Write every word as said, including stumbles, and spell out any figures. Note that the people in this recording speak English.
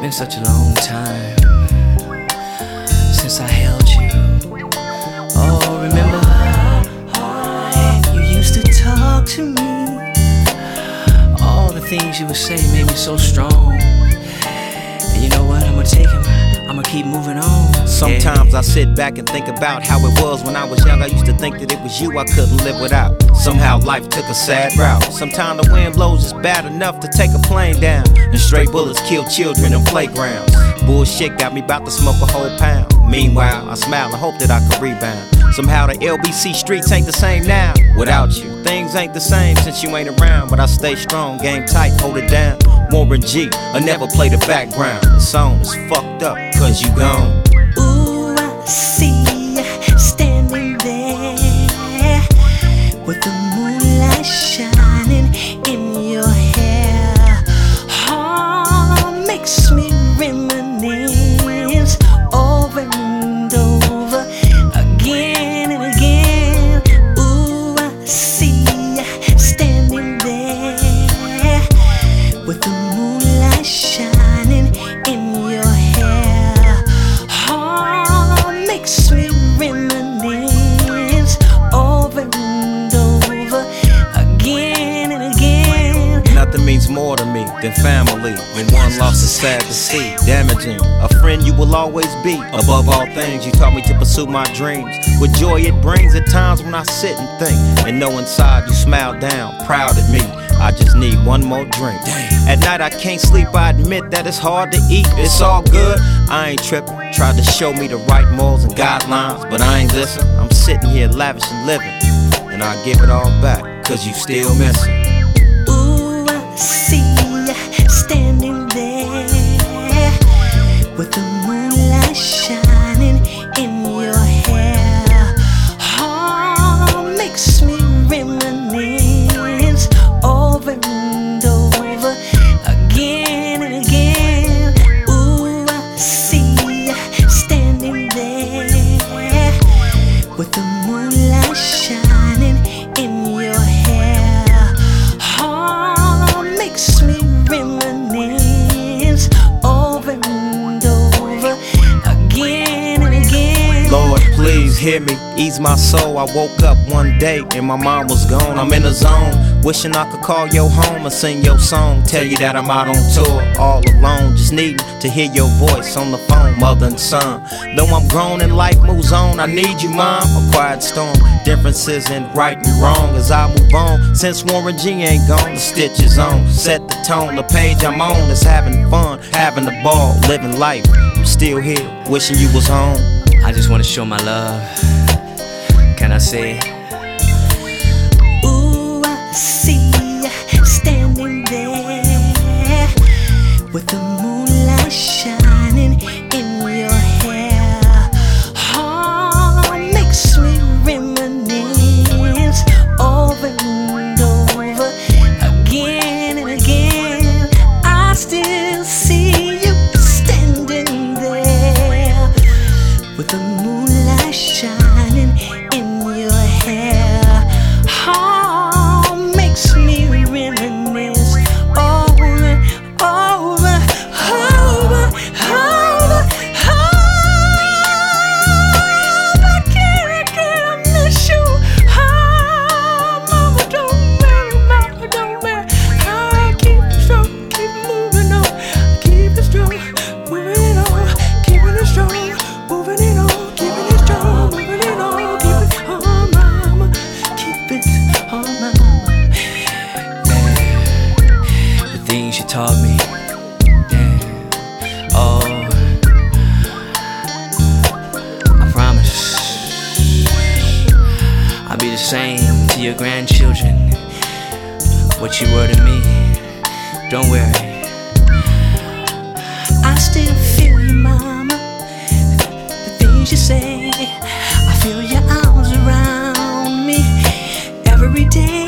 been such a long time since I held you. Oh, remember? You used to talk to me. All the things you would say made me so strong. And you know what? I'm gonna take him. I'ma keep moving on. Sometimes yeah. I sit back and think about how it was when I was young. I used to think that it was you I couldn't live without. Somehow life took a sad route. Sometimes the wind blows just bad enough to take a plane down, and stray bullets kill children in playgrounds. Bullshit got me about to smoke a whole pound. Meanwhile, I smile and hope that I can rebound. Somehow the L B C streets ain't the same now without you. Things ain't the same since you ain't around, but I stay strong, game tight, hold it down. Warren G, I never play the background. The song is fucked up, cause you gone. Ooh, I see you standing there with the moonlight shining in your hair. Oh, makes me reminisce over and over again and again. Ooh, I see you standing there with the moonlight shining in your hair. Oh, makes me reminisce over and over again and again. Nothing means more to me than family. When one loss is sad to see, damaging. A friend you will always be. Above all things, you taught me to pursue my dreams with joy it brings at times when I sit and think, and know inside you smile down, proud at me. I just need one more drink. At night I can't sleep, I admit that it's hard to eat. It's all good, I ain't tripping. Tried to show me the right morals and guidelines, but I ain't listen. I'm sitting here lavish and living, and I give it all back, cause you still missing. Ooh, I see you standing there with the moonlight shining in your hair. Oh, makes me reminisce over and over again and again. Ooh, I see you standing there with the moonlight shining in your hair. Oh, makes me reminisce over and over again and again. Lord, please hear me, ease my soul. I woke up one day and my mom was gone. I'm in a zone, wishing I could call your home and sing your song. Tell you that I'm out on tour, all alone, just needing to hear your voice on the phone, mother and son. Though I'm grown and life moves on, I need you, mom. A quiet storm, differences in right and wrong as I move on. Since Warren G ain't gone, the stitch is on. Set the tone, the page I'm on is having fun, having a ball, living life. I'm still here, wishing you was home. I just wanna show my love. Can I say it? Ooh, I see you standing there with the moonlight shining in your hair. Oh, makes me reminisce over and over again and again. I still see you standing there with the moonlight shining in your hair. Oh, makes me reminisce over and over, over, over, over again, again. I miss you. Oh, mama, don't worry, mama, don't worry. I keep it strong, keep moving on, keep it strong, moving on, keeping it strong, moving it on, keeping it strong, moving it on, keep it on, mama, keep it on, mama. The things you taught me. Damn. Oh, I promise I'll be the same to your grandchildren. What you were to me. Don't worry. I still feel you, mama. The things you say, I feel your arms around me every day.